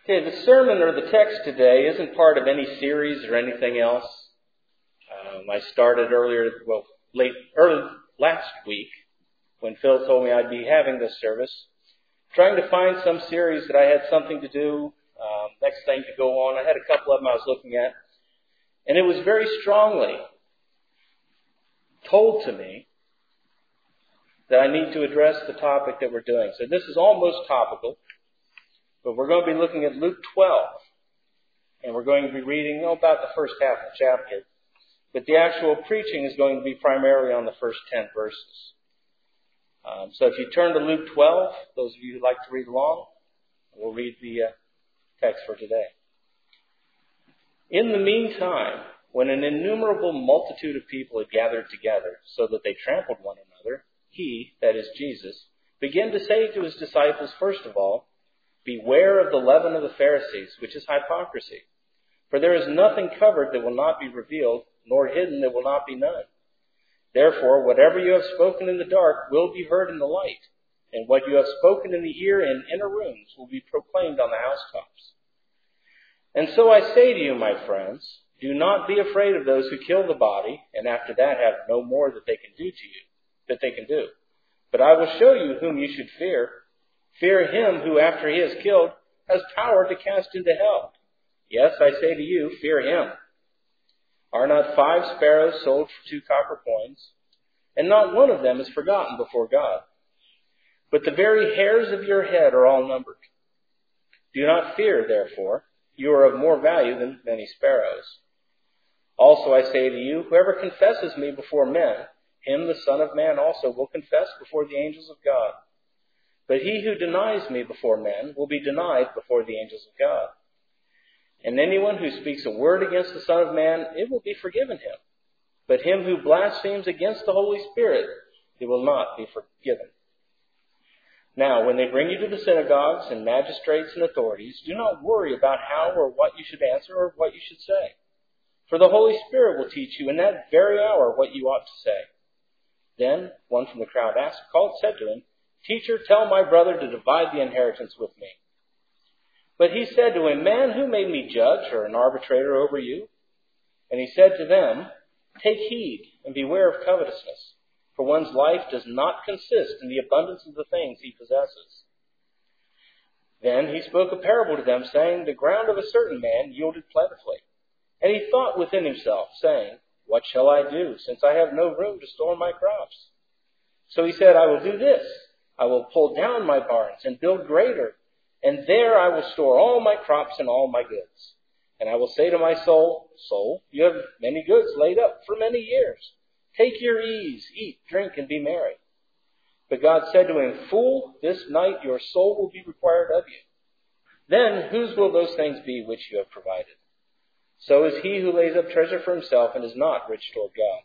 Okay, the sermon or the text today isn't part of any series or anything else. I started early last week when Phil told me I'd be having this service, trying to find some series that I had something to do, next thing to go on. I had a couple of them I was looking at, and it was very strongly told to me that I need to address the topic that we're doing. So this is almost topical, but we're going to be looking at Luke 12, and we're going to be reading about the first half of the chapter. But the actual preaching is going to be primarily on the first 10 verses. So if you turn to Luke 12, those of you who'd like to read along, we'll read the text for today. In the meantime, when an innumerable multitude of people had gathered together so that they trampled one another, he, that is Jesus, began to say to his disciples, first of all, beware of the leaven of the Pharisees, which is hypocrisy. For there is nothing covered that will not be revealed, nor hidden that will not be known. Therefore, whatever you have spoken in the dark will be heard in the light, and what you have spoken in the ear in inner rooms will be proclaimed on the housetops. And so I say to you, my friends, do not be afraid of those who kill the body, and after that have no more that they can do to you, that they can do. But I will show you whom you should fear. Fear him who, after he has killed, has power to cast into hell. Yes, I say to you, fear him. Are not 5 sparrows sold for 2 copper coins? And not one of them is forgotten before God. But the very hairs of your head are all numbered. Do not fear, therefore. You are of more value than many sparrows. Also I say to you, whoever confesses me before men, him the Son of Man also will confess before the angels of God. But he who denies me before men will be denied before the angels of God. And anyone who speaks a word against the Son of Man, it will be forgiven him. But him who blasphemes against the Holy Spirit, it will not be forgiven. Now, when they bring you to the synagogues and magistrates and authorities, do not worry about how or what you should answer or what you should say. For the Holy Spirit will teach you in that very hour what you ought to say. Then one from the crowd said to him, Teacher, tell my brother to divide the inheritance with me. But he said to him, Man, who made me judge or an arbitrator over you? And he said to them, Take heed and beware of covetousness, for one's life does not consist in the abundance of the things he possesses. Then he spoke a parable to them, saying, The ground of a certain man yielded plentifully. And he thought within himself, saying, What shall I do, since I have no room to store my crops? So he said, I will do this. I will pull down my barns and build greater, and there I will store all my crops and all my goods. And I will say to my soul, Soul, you have many goods laid up for many years. Take your ease, eat, drink, and be merry. But God said to him, Fool, this night your soul will be required of you. Then whose will those things be which you have provided? So is he who lays up treasure for himself and is not rich toward God.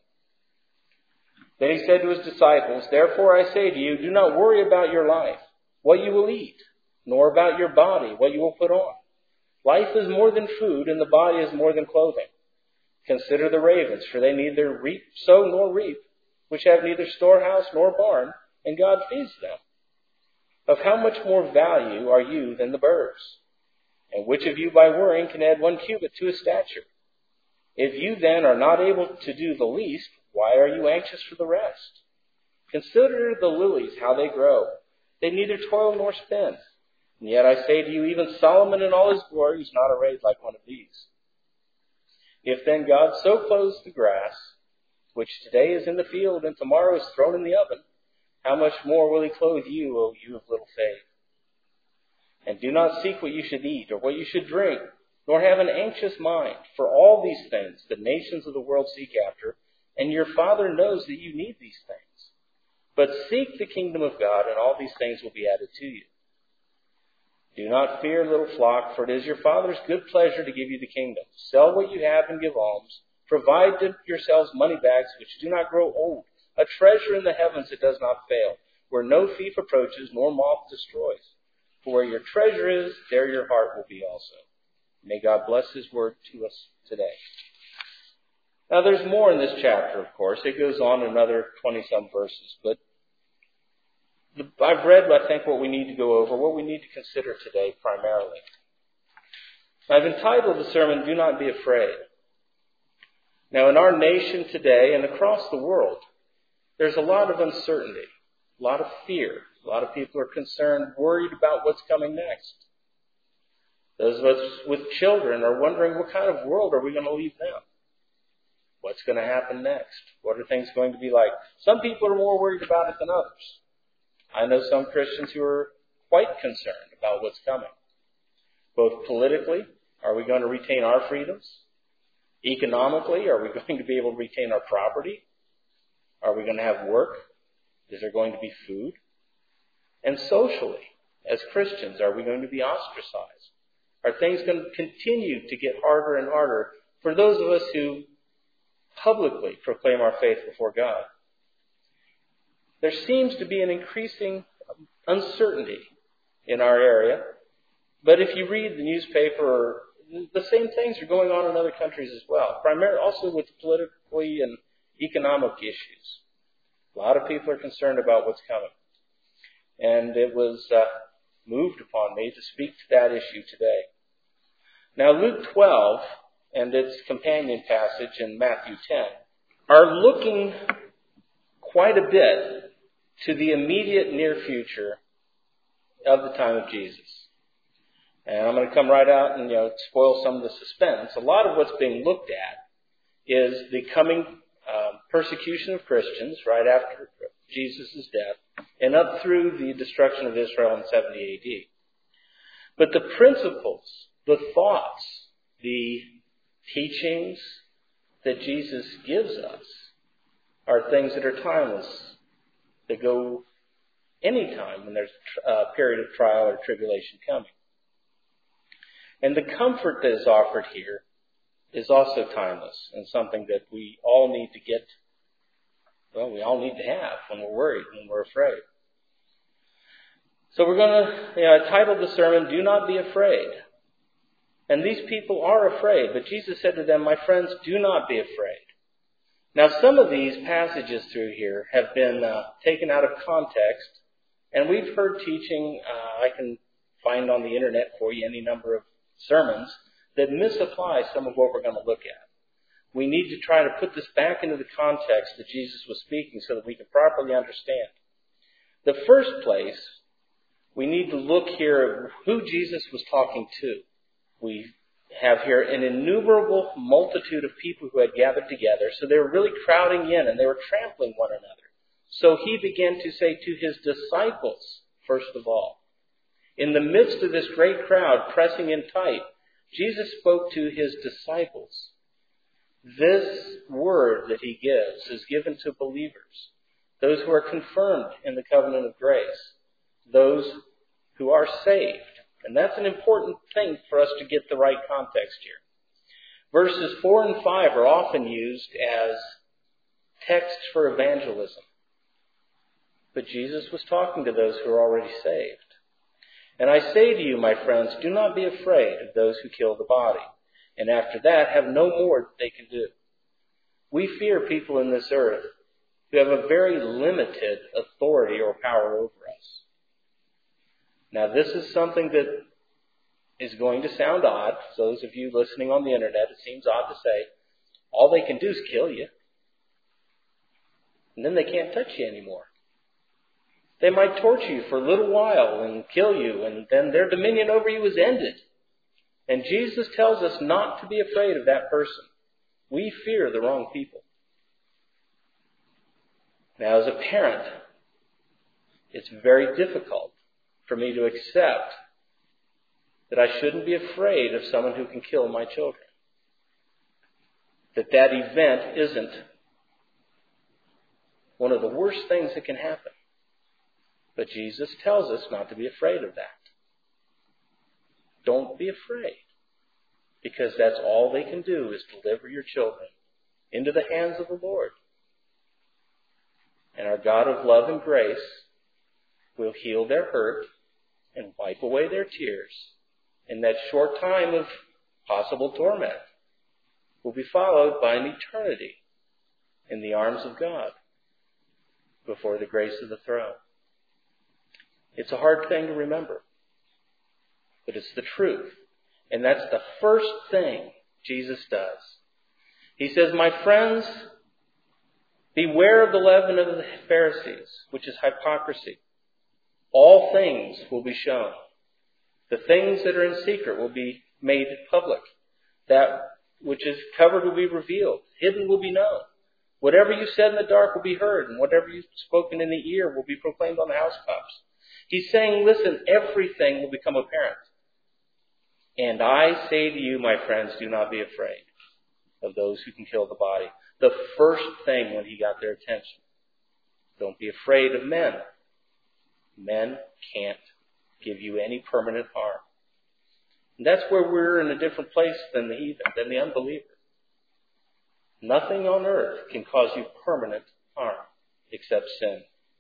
Then he said to his disciples, Therefore I say to you, do not worry about your life, what you will eat, nor about your body, what you will put on. Life is more than food, and the body is more than clothing. Consider the ravens, for they neither sow nor reap, which have neither storehouse nor barn, and God feeds them. Of how much more value are you than the birds? And which of you by worrying can add 1 cubit to his stature? If you then are not able to do the least, why are you anxious for the rest? Consider the lilies, how they grow. They neither toil nor spin. And yet I say to you, even Solomon in all his glory was not arrayed like one of these. If then God so clothes the grass, which today is in the field and tomorrow is thrown in the oven, how much more will he clothe you, O you of little faith? And do not seek what you should eat or what you should drink, nor have an anxious mind. For all these things the nations of the world seek after, and your Father knows that you need these things. But seek the kingdom of God, and all these things will be added to you. Do not fear, little flock, for it is your Father's good pleasure to give you the kingdom. Sell what you have and give alms. Provide to yourselves money bags which do not grow old, a treasure in the heavens that does not fail, where no thief approaches nor moth destroys. For where your treasure is, there your heart will be also. May God bless his word to us today. Now there's more in this chapter, of course. It goes on another 20-some verses, but I've read, I think, what we need to go over, what we need to consider today primarily. I've entitled the sermon, Do Not Be Afraid. Now, in our nation today and across the world, there's a lot of uncertainty, a lot of fear. A lot of people are concerned, worried about what's coming next. Those of us with children are wondering, what kind of world are we going to leave them? What's going to happen next? What are things going to be like? Some people are more worried about it than others. I know some Christians who are quite concerned about what's coming. Both politically, are we going to retain our freedoms? Economically, are we going to be able to retain our property? Are we going to have work? Is there going to be food? And socially, as Christians, are we going to be ostracized? Are things going to continue to get harder and harder for those of us who publicly proclaim our faith before God? There seems to be an increasing uncertainty in our area, but if you read the newspaper, the same things are going on in other countries as well, primarily also with politically and economic issues. A lot of people are concerned about what's coming. And it was moved upon me to speak to that issue today. Now, Luke 12 and its companion passage in Matthew 10 are looking quite a bit to the immediate near future of the time of Jesus. And I'm going to come right out and spoil some of the suspense. A lot of what's being looked at is the coming persecution of Christians right after Jesus' death and up through the destruction of Israel in 70 A.D. But the principles, the thoughts, the teachings that Jesus gives us are things that are timeless, that go any time when there's a period of trial or tribulation coming. And the comfort that is offered here is also timeless and something that we all need to get, we all need to have when we're worried, when we're afraid. So we're going to title the sermon, Do Not Be Afraid. And these people are afraid, but Jesus said to them, My friends, do not be afraid. Now, some of these passages through here have been taken out of context, and we've heard teaching, I can find on the internet for you any number of sermons that misapply some of what we're going to look at. We need to try to put this back into the context that Jesus was speaking so that we can properly understand. The first place, we need to look here at who Jesus was talking to. We have here an innumerable multitude of people who had gathered together, so they were really crowding in and they were trampling one another. So he began to say to his disciples, first of all, in the midst of this great crowd pressing in tight, Jesus spoke to his disciples. This word that he gives is given to believers, those who are confirmed in the covenant of grace, those who are saved. And that's an important thing for us to get the right context here. Verses 4 and 5 are often used as texts for evangelism. But Jesus was talking to those who are already saved. And I say to you, my friends, do not be afraid of those who kill the body, and after that have no more that they can do. We fear people in this earth who have a very limited authority or power over us. Now, this is something that is going to sound odd. So those of you listening on the internet, it seems odd to say, all they can do is kill you. And then they can't touch you anymore. They might torture you for a little while and kill you, and then their dominion over you is ended. And Jesus tells us not to be afraid of that person. We fear the wrong people. Now, as a parent, it's very difficult for me to accept that I shouldn't be afraid of someone who can kill my children. That event isn't one of the worst things that can happen. But Jesus tells us not to be afraid of that. Don't be afraid. Because that's all they can do is deliver your children into the hands of the Lord. And our God of love and grace will heal their hurt and wipe away their tears. And that short time of possible torment will be followed by an eternity in the arms of God before the grace of the throne. It's a hard thing to remember, but it's the truth. And that's the first thing Jesus does. He says, my friends, beware of the leaven of the Pharisees, which is hypocrisy. All things will be shown. The things that are in secret will be made public. That which is covered will be revealed. Hidden will be known. Whatever you said in the dark will be heard, and whatever you've spoken in the ear will be proclaimed on the housetops. He's saying, listen, everything will become apparent. And I say to you, my friends, do not be afraid of those who can kill the body. The first thing when he got their attention. Don't be afraid of men. Men can't give you any permanent harm. And that's where we're in a different place than the heathen, than the unbeliever. Nothing on earth can cause you permanent harm except sin.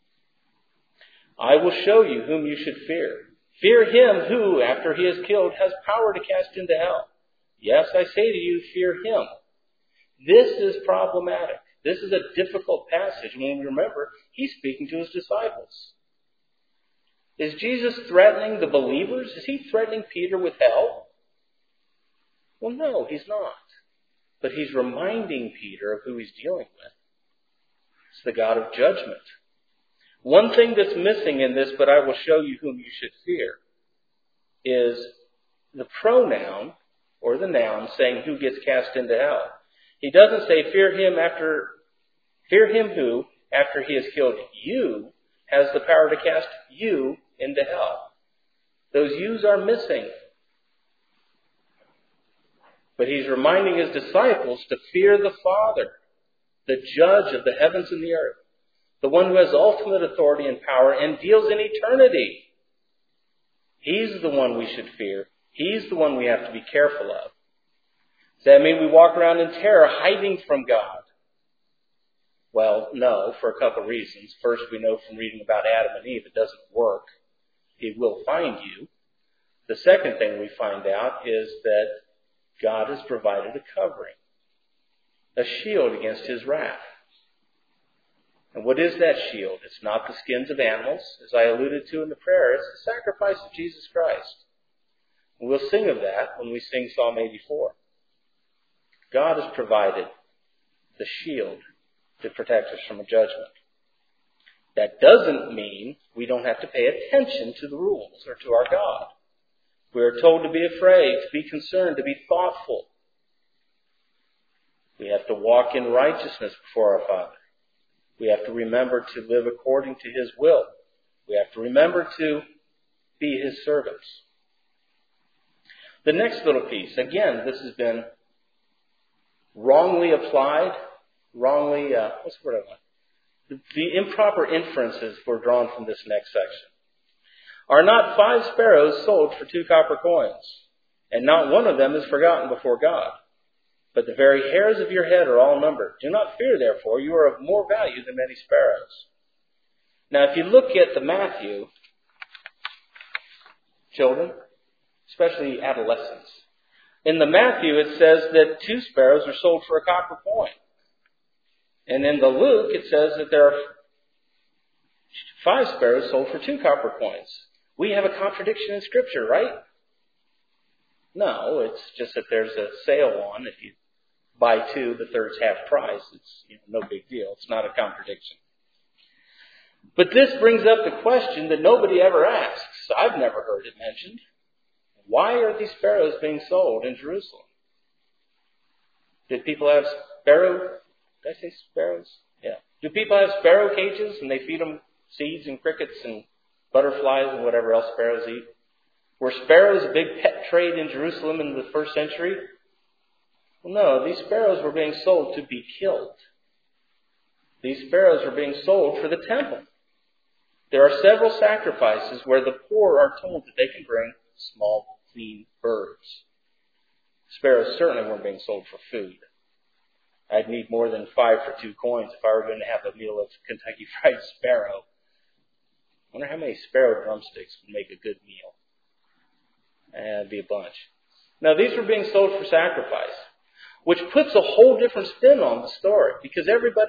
I will show you whom you should fear. Fear him who, after he is killed, has power to cast into hell. Yes, I say to you, fear him. This is problematic. This is a difficult passage. When we remember, he's speaking to his disciples. Is Jesus threatening the believers? Is he threatening Peter with hell? Well, no, he's not. But he's reminding Peter of who he's dealing with. It's the God of judgment. One thing that's missing in this, but I will show you whom you should fear, is the pronoun or the noun saying who gets cast into hell. He doesn't say fear him who, after he has killed you, has the power to cast you into hell. Those yous are missing. But he's reminding his disciples to fear the Father, the judge of the heavens and the earth, the one who has ultimate authority and power and deals in eternity. He's the one we should fear. He's the one we have to be careful of. Does that mean we walk around in terror, hiding from God? Well, no, for a couple of reasons. First, we know from reading about Adam and Eve, it doesn't work. He will find you. The second thing we find out is that God has provided a covering, a shield against his wrath. And what is that shield? It's not the skins of animals, as I alluded to in the prayer. It's the sacrifice of Jesus Christ. And we'll sing of that when we sing Psalm 84. God has provided the shield to protect us from a judgment. That doesn't mean we don't have to pay attention to the rules or to our God. We are told to be afraid, to be concerned, to be thoughtful. We have to walk in righteousness before our Father. We have to remember to live according to his will. We have to remember to be his servants. The next little piece, again, this has been wrongly applied, what's the word I want? The improper inferences were drawn from this next section. Are not 5 sparrows sold for 2 copper coins? And not one of them is forgotten before God. But the very hairs of your head are all numbered. Do not fear, therefore, you are of more value than many sparrows. Now, if you look at the Matthew, children, especially adolescents, in the Matthew it says that 2 sparrows are sold for a copper coin. And in the Luke it says that there are 5 sparrows sold for 2 copper coins. We have a contradiction in Scripture, right? No, it's just that there's a sale on. If you buy 2, the third's half price. It's no big deal. It's not a contradiction. But this brings up the question that nobody ever asks. I've never heard it mentioned. Why are these sparrows being sold in Jerusalem? Did people have sparrows? Did I say sparrows? Yeah. Do people have sparrow cages and they feed them seeds and crickets and butterflies and whatever else sparrows eat? Were sparrows a big pet trade in Jerusalem in the first century? Well, no, these sparrows were being sold to be killed. These sparrows were being sold for the temple. There are several sacrifices where the poor are told that they can bring small, clean birds. Sparrows certainly weren't being sold for food. I'd need more than 5 for 2 coins if I were going to have a meal of Kentucky Fried Sparrow. I wonder how many sparrow drumsticks would make a good meal. It'd be a bunch. Now, these were being sold for sacrifice, which puts a whole different spin on the story. Because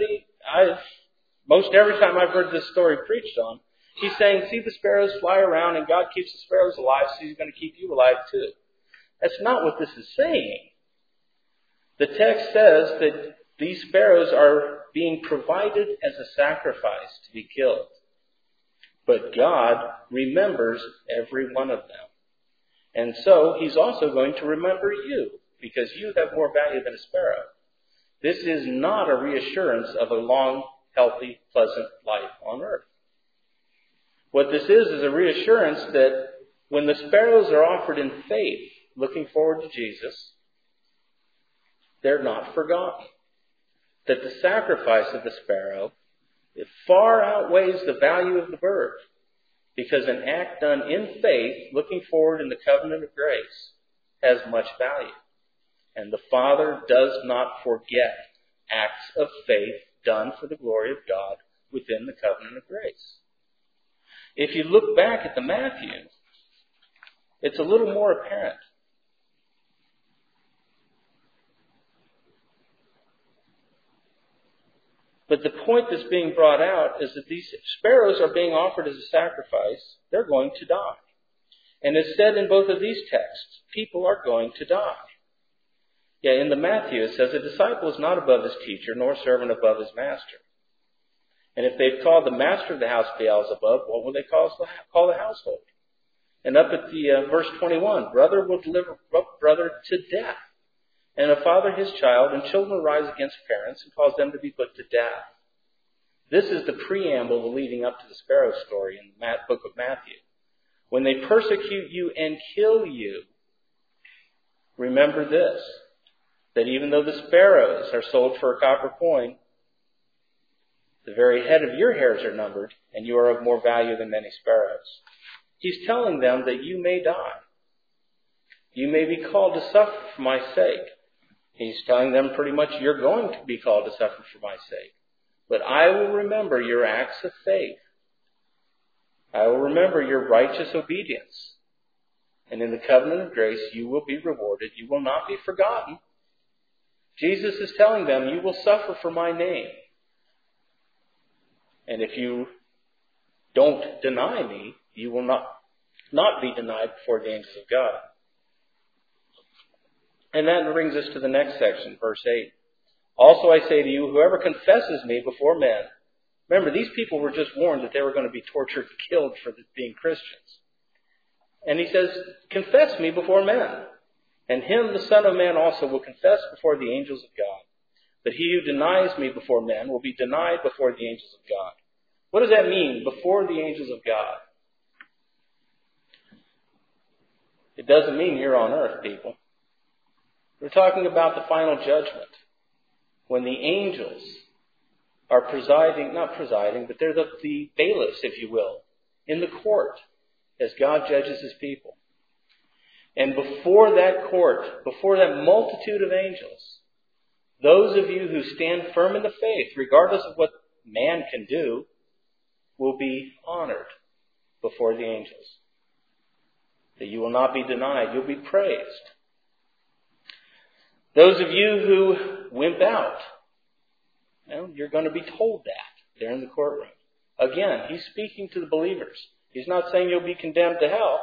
most every time I've heard this story preached on, he's saying, see the sparrows fly around and God keeps the sparrows alive, so he's going to keep you alive too. That's not what this is saying. The text says that these sparrows are being provided as a sacrifice to be killed. But God remembers every one of them. And so He's also going to remember you, because you have more value than a sparrow. This is not a reassurance of a long, healthy, pleasant life on earth. What this is a reassurance that when the sparrows are offered in faith, looking forward to Jesus, they're not forgotten. That the sacrifice of the sparrow, it far outweighs the value of the bird, because an act done in faith, looking forward in the covenant of grace, has much value. And the Father does not forget acts of faith done for the glory of God within the covenant of grace. If you look back at the Matthew, it's a little more apparent. But the point that's being brought out is that these sparrows are being offered as a sacrifice. They're going to die. And it's said in both of these texts, people are going to die. Yeah, in the Matthew it says, a disciple is not above his teacher, nor a servant above his master. And if they've called the master of the house Beelzebub, what will they call the household? And up at the verse 21, brother will deliver brother to death. And a father his child, and children rise against parents and cause them to be put to death. This is the preamble leading up to the sparrow story in the book of Matthew. When they persecute you and kill you, remember this, that even though the sparrows are sold for a copper coin, the very head of your hairs are numbered, and you are of more value than many sparrows. He's telling them that you may die. You may be called to suffer for my sake. He's telling them pretty much you're going to be called to suffer for my sake. But I will remember your acts of faith. I will remember your righteous obedience. And in the covenant of grace, you will be rewarded. You will not be forgotten. Jesus is telling them, you will suffer for my name. And if you don't deny me, you will not be denied before the angels of God. And that brings us to the next section, verse 8. Also I say to you, whoever confesses me before men. Remember, these people were just warned that they were going to be tortured and killed for being Christians. And he says, confess me before men. And him, the Son of Man, also will confess before the angels of God. But he who denies me before men will be denied before the angels of God. What does that mean, before the angels of God? It doesn't mean here on earth, people. We're talking about the final judgment. When the angels are but they're the bailiffs, if you will, in the court as God judges His people. And before that court, before that multitude of angels, those of you who stand firm in the faith, regardless of what man can do, will be honored before the angels. That you will not be denied, you'll be praised. Those of you who wimp out, you're going to be told that there in the courtroom. Again, he's speaking to the believers. He's not saying you'll be condemned to hell.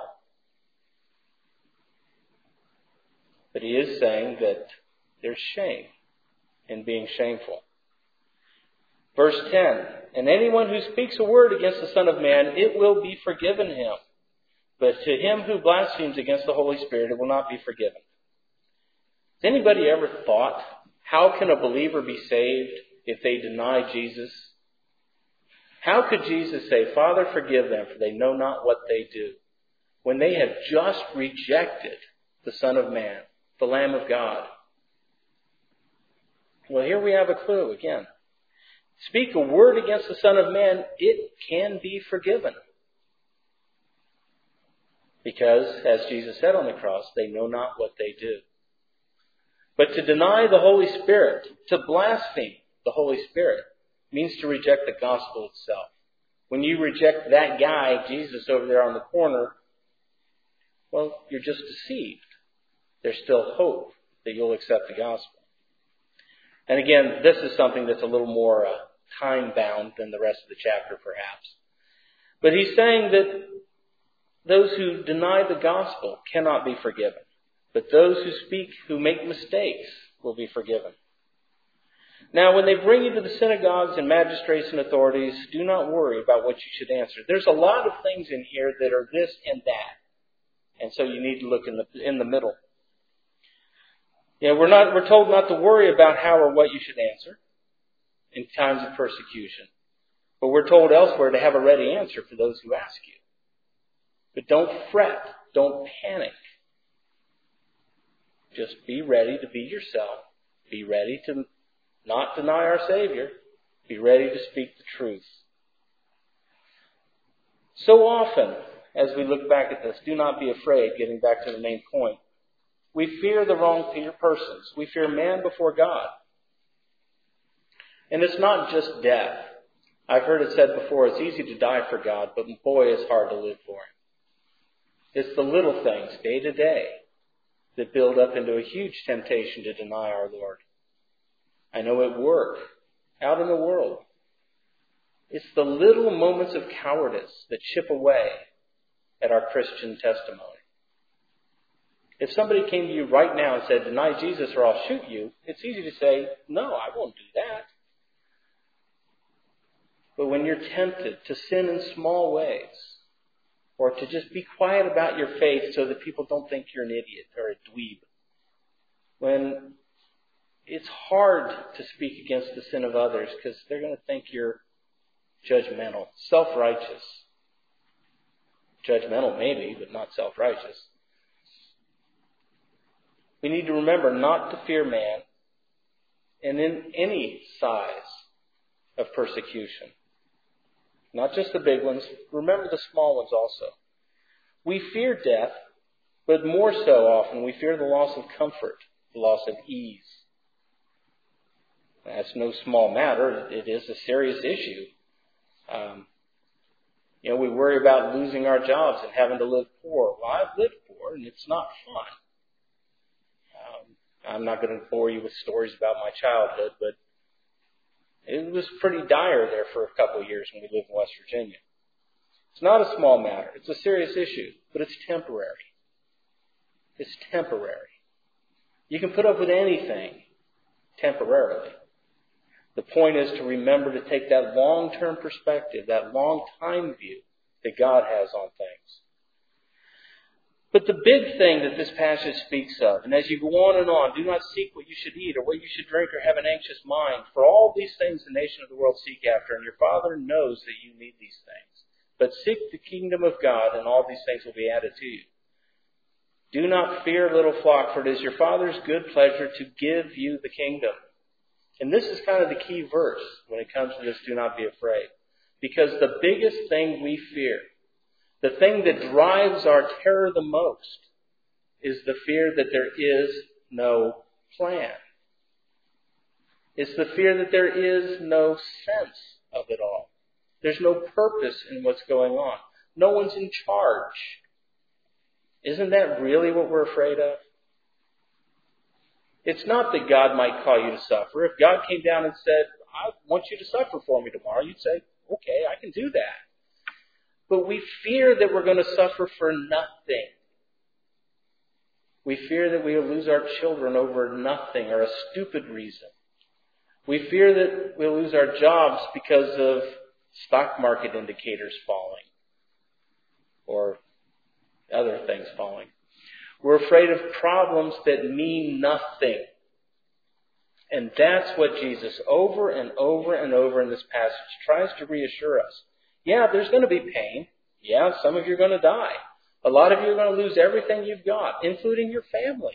But he is saying that there's shame in being shameful. Verse 10, and anyone who speaks a word against the Son of Man, it will be forgiven him. But to him who blasphemes against the Holy Spirit, it will not be forgiven. Has anybody ever thought, how can a believer be saved if they deny Jesus? How could Jesus say, Father, forgive them, for they know not what they do, when they have just rejected the Son of Man, the Lamb of God? Well, here we have a clue again. Speak a word against the Son of Man, it can be forgiven. Because, as Jesus said on the cross, they know not what they do. But to deny the Holy Spirit, to blaspheme the Holy Spirit, means to reject the gospel itself. When you reject that guy, Jesus, over there on the corner, well, you're just deceived. There's still hope that you'll accept the gospel. And again, this is something that's a little more time-bound than the rest of the chapter, perhaps. But he's saying that those who deny the gospel cannot be forgiven. but those who make mistakes will be forgiven. Now, when they bring you to the synagogues and magistrates and authorities, do not worry about what you should answer. There's a lot of things in here that are this and that. And so you need to look in the middle. We're told not to worry about how or what you should answer in times of persecution. But we're told elsewhere to have a ready answer for those who ask you. But don't fret. Don't panic. Just be ready to be yourself. Be ready to not deny our Savior. Be ready to speak the truth. So often, as we look back at this, do not be afraid, getting back to the main point. We fear the wrong persons. We fear man before God. And it's not just death. I've heard it said before, it's easy to die for God, but boy, it's hard to live for Him. It's the little things, day to day, that build up into a huge temptation to deny our Lord. I know at work, out in the world, it's the little moments of cowardice that chip away at our Christian testimony. If somebody came to you right now and said, deny Jesus or I'll shoot you, it's easy to say, no, I won't do that. But when you're tempted to sin in small ways, or to just be quiet about your faith so that people don't think you're an idiot or a dweeb, when it's hard to speak against the sin of others because they're going to think you're judgmental, self-righteous. Judgmental maybe, but not self-righteous. We need to remember not to fear man and in any size of persecution. Not just the big ones. Remember the small ones also. We fear death, but more so often we fear the loss of comfort, the loss of ease. That's no small matter. It is a serious issue. We worry about losing our jobs and having to live poor. Well, I've lived poor, and it's not fun. I'm not going to bore you with stories about my childhood, but it was pretty dire there for a couple of years when we lived in West Virginia. It's not a small matter. It's a serious issue, but it's temporary. It's temporary. You can put up with anything temporarily. The point is to remember to take that long-term perspective, that long-time view that God has on things. But the big thing that this passage speaks of, and as you go on, do not seek what you should eat or what you should drink or have an anxious mind. For all these things the nation of the world seek after, and your Father knows that you need these things. But seek the kingdom of God, and all these things will be added to you. Do not fear, little flock, for it is your Father's good pleasure to give you the kingdom. And this is kind of the key verse when it comes to this, do not be afraid. Because the biggest thing we fear, the thing that drives our terror the most, is the fear that there is no plan. It's the fear that there is no sense of it all. There's no purpose in what's going on. No one's in charge. Isn't that really what we're afraid of? It's not that God might call you to suffer. If God came down and said, I want you to suffer for me tomorrow, you'd say, okay, I can do that. But we fear that we're going to suffer for nothing. We fear that we will lose our children over nothing or a stupid reason. We fear that we'll lose our jobs because of stock market indicators falling or other things falling. We're afraid of problems that mean nothing. And that's what Jesus over and over and over in this passage tries to reassure us. Yeah, there's going to be pain. Yeah, some of you are going to die. A lot of you are going to lose everything you've got, including your family.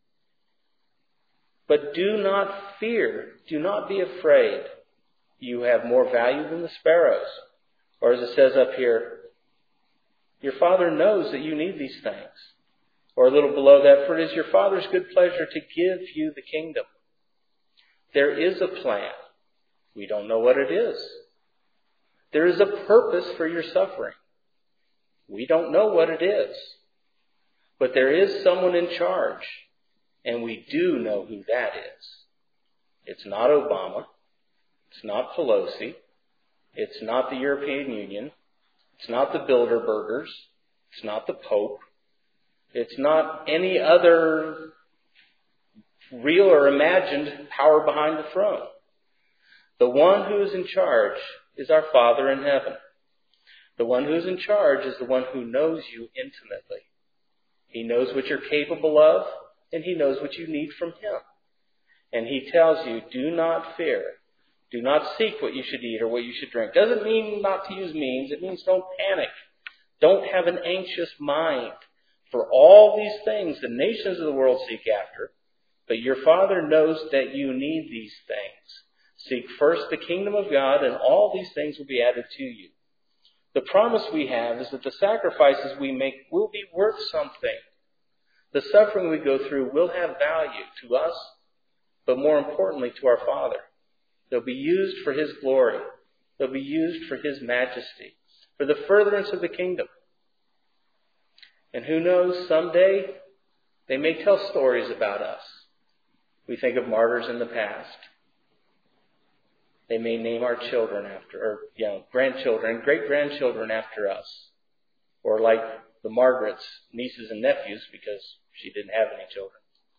But do not fear. Do not be afraid. You have more value than the sparrows. Or as it says up here, your Father knows that you need these things. Or a little below that, for it is your Father's good pleasure to give you the kingdom. There is a plan. We don't know what it is. There is a purpose for your suffering. We don't know what it is. But there is someone in charge. And we do know who that is. It's not Obama. It's not Pelosi. It's not the European Union. It's not the Bilderbergers. It's not the Pope. It's not any other real or imagined power behind the throne. The one who is in charge is our Father in heaven. The one who is in charge is the one who knows you intimately. He knows what you're capable of, and He knows what you need from Him. And He tells you, do not fear. Do not seek what you should eat or what you should drink. Doesn't mean not to use means. It means don't panic. Don't have an anxious mind. For all these things the nations of the world seek after, but your Father knows that you need these things. Seek first the kingdom of God, and all these things will be added to you. The promise we have is that the sacrifices we make will be worth something. The suffering we go through will have value to us, but more importantly to our Father. They'll be used for His glory. They'll be used for His majesty, for the furtherance of the kingdom. And who knows, someday they may tell stories about us. We think of martyrs in the past. They may name our children after, or grandchildren and great-grandchildren after us. Or like the Margaret's nieces and nephews, because she didn't have any children.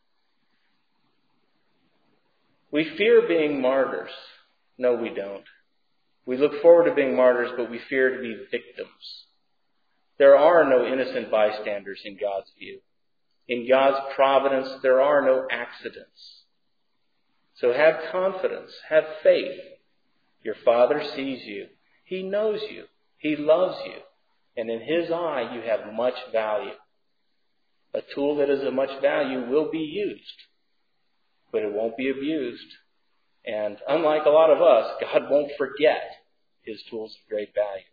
We fear being martyrs. No, we don't. We look forward to being martyrs, but we fear to be victims. There are no innocent bystanders in God's view. In God's providence, there are no accidents. So have confidence, have faith. Your Father sees you. He knows you. He loves you. And in His eye, you have much value. A tool that is of much value will be used, but it won't be abused. And unlike a lot of us, God won't forget His tools of great value.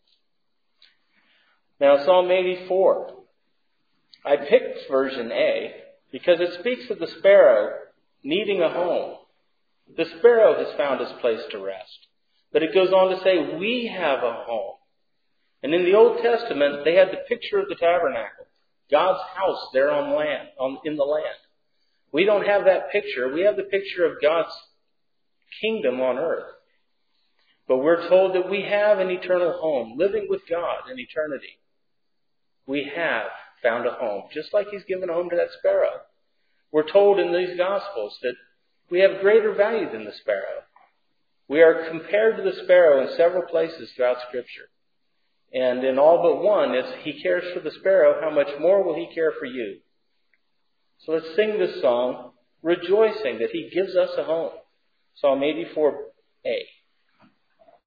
Now, Psalm 84. I picked version A because it speaks of the sparrow needing a home. The sparrow has found its place to rest. But it goes on to say, we have a home. And in the Old Testament, they had the picture of the tabernacle, God's house there on land, in the land. We don't have that picture. We have the picture of God's kingdom on earth. But we're told that we have an eternal home, living with God in eternity. We have found a home, just like He's given a home to that sparrow. We're told in these Gospels that we have greater value than the sparrow. We are compared to the sparrow in several places throughout Scripture. And in all but one, it's He cares for the sparrow, how much more will He care for you? So let's sing this song, rejoicing that He gives us a home. Psalm 84a.